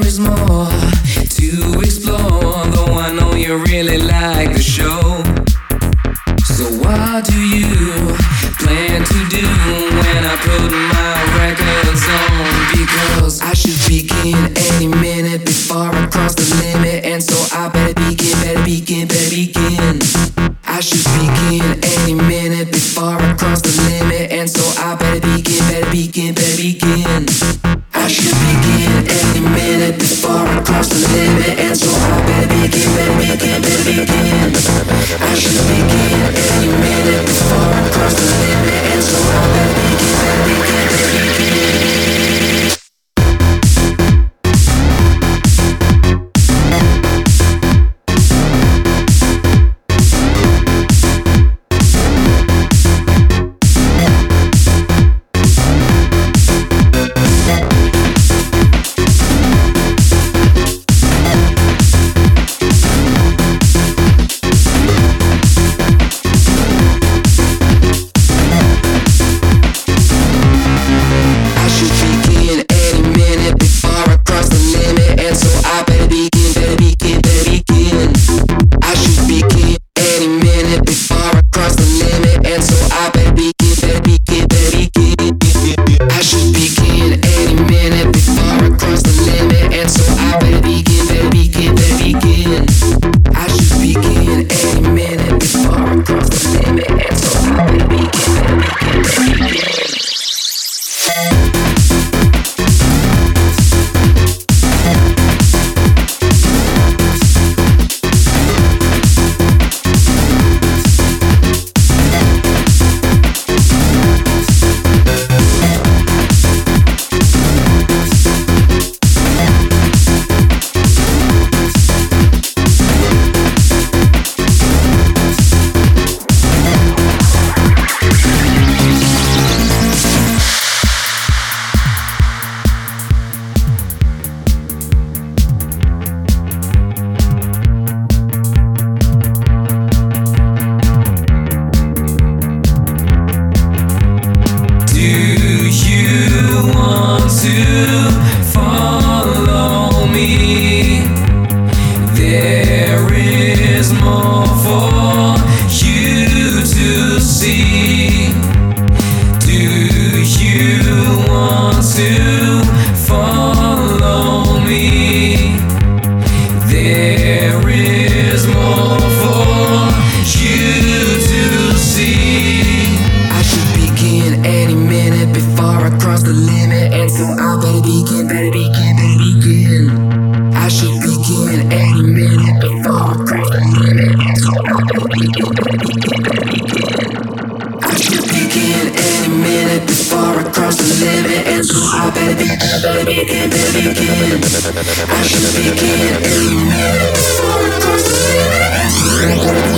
is more to explore, though I know you really like the show. So what do you plan to do when I put my records on? Because I should begin any minute before I cross the limit, and so I better begin. I should begin any minute before I cross the limit, and so I better begin. I should begin any minute before I cross the limit, and so I better begin. I should begin any minute before I cross the limit, and so I better begin. I should begin any minute before I cross the limit.